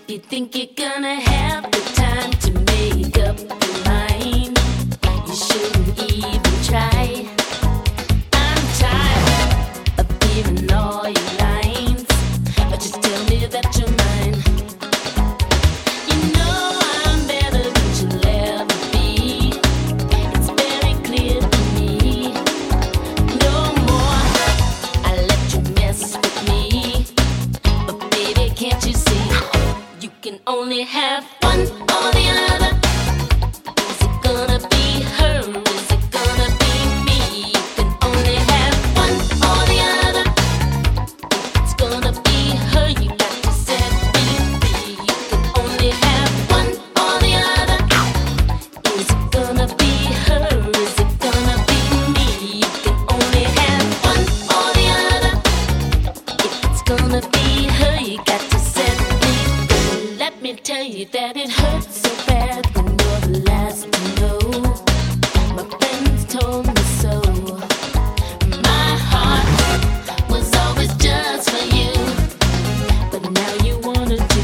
You think you're gonna have the time to make up your mind? You shouldn't even try. I'm tired of hearing all your lines, but just tell me that you're mine. You know I'm better than you'll ever be. It's very clear to me. No more I let you mess with me, but baby, can't you see? You can only have one or the other. Is it gonna be her? Is it gonna be me? You can only have one or the other. If it's gonna be her, you got to set me free. You can only have one or the other. Is it gonna be her? Is it gonna be me? You can only have one or the other. If it's gonna be her, you got to set me free. Let me tell you that it hurts so bad when you're the last to know. My friends told me so. My heart was always just for you, but now you wanna do.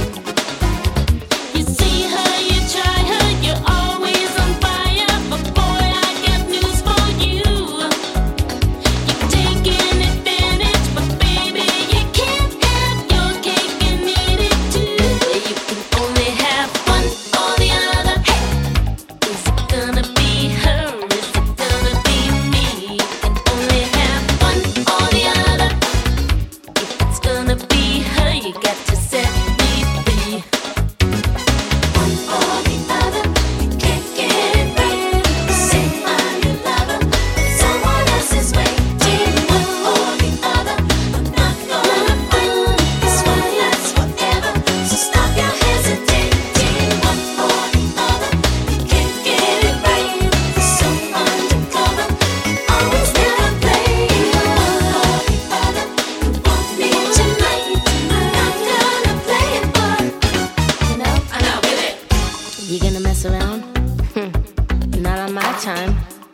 You see her, you try her, you're always on fire. But boy, I got news for you. You're taking advantage, but baby, you can't have your cake and eat it too. You can only have one or the other. Is it gonna be her? Is it gonna be me? You can only have one or the other. If it's gonna be her, you got to set me free. One or the other, you can't get it right. Say I'm your lover, but someone else is waiting. One or the other, I'm not gonna fight. This one lasts forever, so stop your hesitating. One or the other, you can't get it right. You're so undercover, you always never play. One or the other, you want me tonight. I'm not gonna play it, but I'm not with it. You gonna mess around? Not on my time.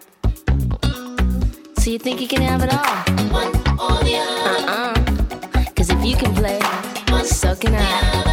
So you think you can have it all? One or the other. 'Cause if you can play, so can I.